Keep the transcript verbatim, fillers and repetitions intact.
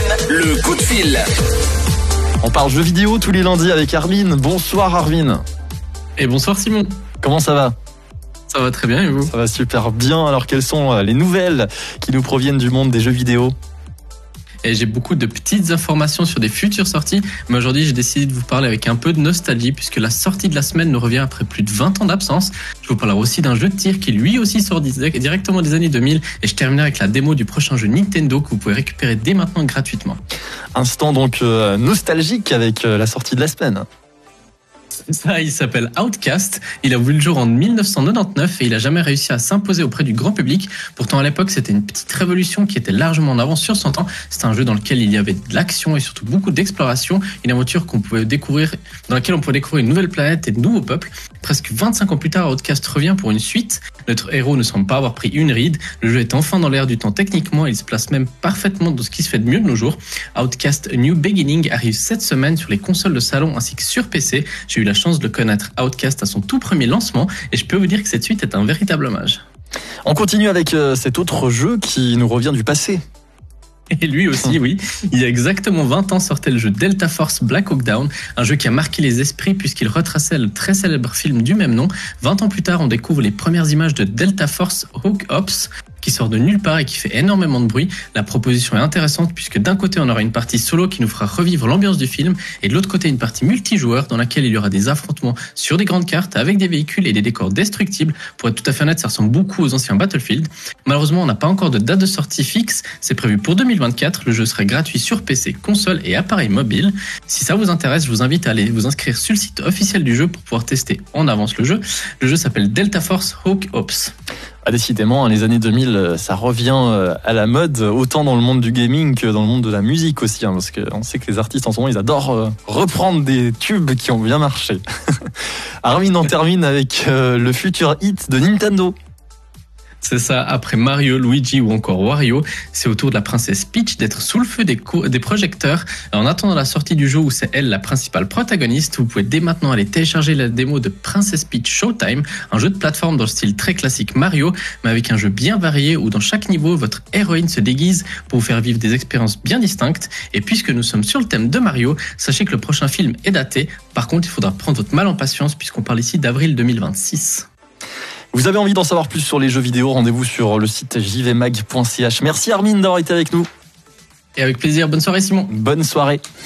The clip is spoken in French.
le coup de fil. On parle jeux vidéo tous les lundis avec Armin. Bonsoir Armin. Et bonsoir Simon. Comment ça va ? Ça va très bien et vous ? Ça va super bien. Alors quelles sont les nouvelles qui nous proviennent du monde des jeux vidéo ? Et j'ai beaucoup de petites informations sur des futures sorties, mais aujourd'hui j'ai décidé de vous parler avec un peu de nostalgie puisque la sortie de la semaine nous revient après plus de vingt ans d'absence. Je vous parlerai aussi d'un jeu de tir qui lui aussi sort directement des années deux mille et je terminerai avec la démo du prochain jeu Nintendo que vous pouvez récupérer dès maintenant gratuitement. Instant donc euh, nostalgique avec euh, la sortie de la semaine. Ça, il s'appelle Outcast. Il a vu le jour en dix-neuf cent quatre-vingt-dix-neuf et il a jamais réussi à s'imposer auprès du grand public. Pourtant, à l'époque, c'était une petite révolution qui était largement en avance sur son temps. C'était un jeu dans lequel il y avait de l'action et surtout beaucoup d'exploration. Une aventure qu'on pouvait découvrir, dans laquelle on pouvait découvrir une nouvelle planète et de nouveaux peuples. Presque vingt-cinq ans plus tard, Outcast revient pour une suite. Notre héros ne semble pas avoir pris une ride. Le jeu est enfin dans l'air du temps techniquement. Il se place même parfaitement dans ce qui se fait de mieux de nos jours. Outcast A New Beginning arrive cette semaine sur les consoles de salon ainsi que sur P C. J'ai eu la chance de connaître Outcast à son tout premier lancement et je peux vous dire que cette suite est un véritable hommage. On continue avec euh, cet autre jeu qui nous revient du passé. Et lui aussi, oui. Il y a exactement vingt ans sortait le jeu Delta Force Black Hawk Down, un jeu qui a marqué les esprits puisqu'il retraçait le très célèbre film du même nom. vingt ans plus tard, on découvre les premières images de Delta Force Hawk Ops, qui sort de nulle part et qui fait énormément de bruit. La proposition est intéressante puisque d'un côté on aura une partie solo qui nous fera revivre l'ambiance du film et de l'autre côté une partie multijoueur dans laquelle il y aura des affrontements sur des grandes cartes avec des véhicules et des décors destructibles. Pour être tout à fait honnête, ça ressemble beaucoup aux anciens Battlefield. Malheureusement, on n'a pas encore de date de sortie fixe. C'est prévu pour deux mille vingt-quatre. Le jeu serait gratuit sur P C, console et appareil mobile. Si ça vous intéresse, je vous invite à aller vous inscrire sur le site officiel du jeu pour pouvoir tester en avance le jeu. Le jeu s'appelle Delta Force Hawk Ops. Ah, décidément, les années deux mille, ça revient à la mode, autant dans le monde du gaming que dans le monde de la musique aussi, hein, parce qu'on sait que les artistes en ce moment, ils adorent reprendre des tubes qui ont bien marché. Armin en termine avec le futur hit de Nintendo. C'est ça, après Mario, Luigi ou encore Wario, c'est au tour de la princesse Peach d'être sous le feu des, co- des projecteurs. En attendant la sortie du jeu où c'est elle la principale protagoniste, vous pouvez dès maintenant aller télécharger la démo de Princess Peach Showtime, un jeu de plateforme dans le style très classique Mario, mais avec un jeu bien varié où dans chaque niveau, votre héroïne se déguise pour vous faire vivre des expériences bien distinctes. Et puisque nous sommes sur le thème de Mario, sachez que le prochain film est daté. Par contre, il faudra prendre votre mal en patience puisqu'on parle ici d'avril deux mille vingt-six. Vous avez envie d'en savoir plus sur les jeux vidéo, rendez-vous sur le site j v mag point c h. Merci Armin d'avoir été avec nous. Et avec plaisir, bonne soirée Simon. Bonne soirée.